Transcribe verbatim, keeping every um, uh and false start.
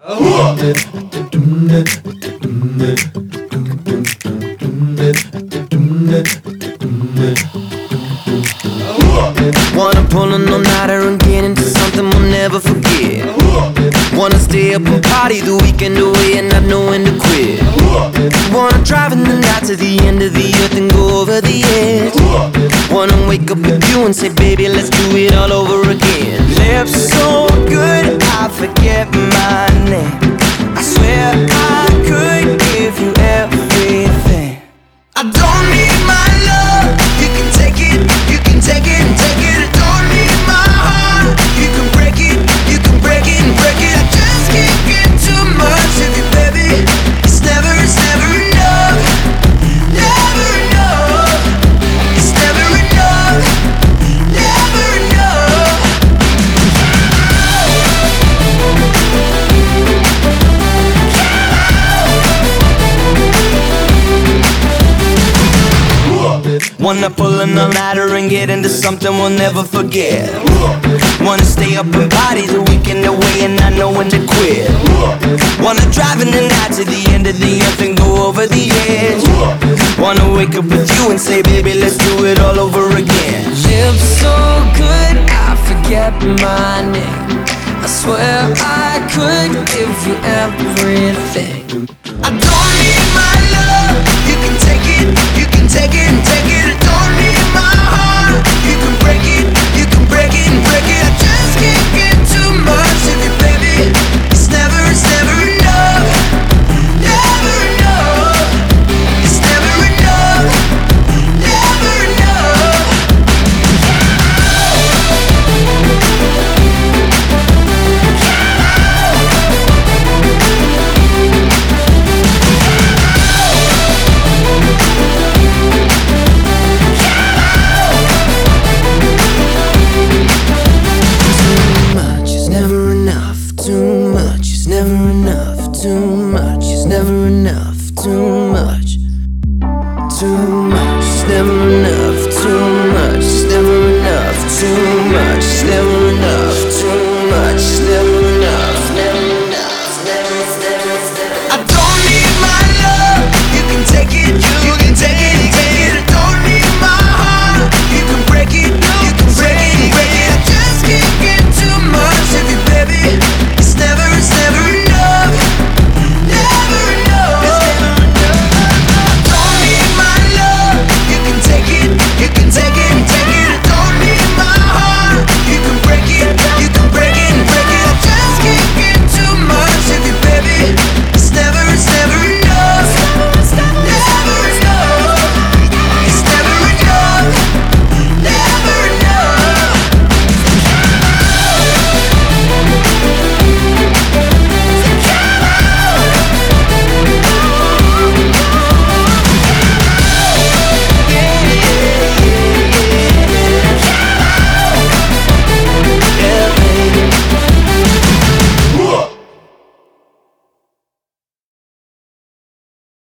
Wanna pull an all-nighter and get into something we'll never forget. Wanna stay up and party the weekend away and not know when to quit. Wanna drive in the night to the end of the earth and go over the edge. Wanna wake up with you and say, baby, let's do it all over again. Lips so good, I forget my name. I swear I could give you everything. I don't need my love, you can take it, you can take it and take it. I don't need my heart, you can break it, you can break it and break it. I just can't get too much of you, baby. It's never, it's never enough, never enough. It's never enough, never enough. Wanna pull an all-nighter and get into something we'll never forget. Wanna stay up and party the weekend away and not know when to quit. Wanna drive in the night to the end of the earth and go over the edge. Wanna wake up with you and say, baby, let's do it all over again. Lips so good, I forget my name. I swear I could give you everything. I don't need my love, you can take it, you can take it and take it. I don't need my heart, you can break it, you can break it and break it. I just can't get too much of you, baby. It's never, it's never enough, never enough. It's never enough, never enough. Too much is never enough, too much is never enough, too much.